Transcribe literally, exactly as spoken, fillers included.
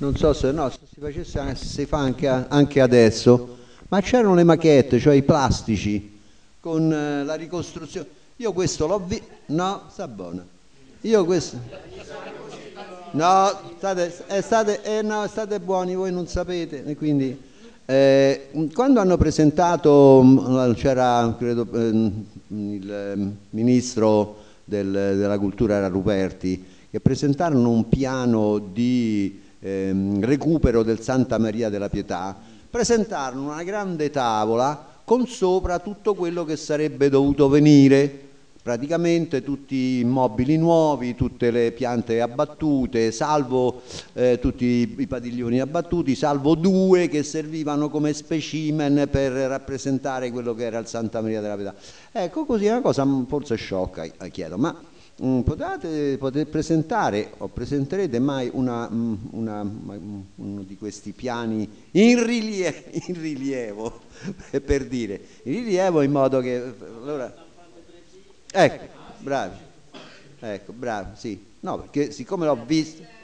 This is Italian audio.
non so se no, se si facesse, anche- se si fa anche, anche adesso, ma c'erano le maquette, cioè i plastici, con eh, la ricostruzione. Io questo l'ho visto, no, sta buona. Io questo, no, state, eh, state, eh, no, state buoni, voi non sapete, e quindi eh, quando hanno presentato, mh, c'era credo ehm, il ehm, ministro del- della cultura era Ruperti, che presentarono un piano di ehm, recupero del Santa Maria della Pietà, presentarono una grande tavola con sopra tutto quello che sarebbe dovuto venire, praticamente tutti i mobili nuovi, tutte le piante abbattute, salvo eh, tutti i padiglioni abbattuti, salvo due che servivano come specimen per rappresentare quello che era il Santa Maria della Pietà. Ecco, così è una cosa forse sciocca, eh, chiedo, ma mm, potete, potete presentare o presenterete mai una, mm, una- ma- mm, uno di questi piani in rilievo, in rilievo per dire, in rilievo in modo che allora, ecco, bravi, ecco, bravi, sì, no, perché siccome l'ho visto.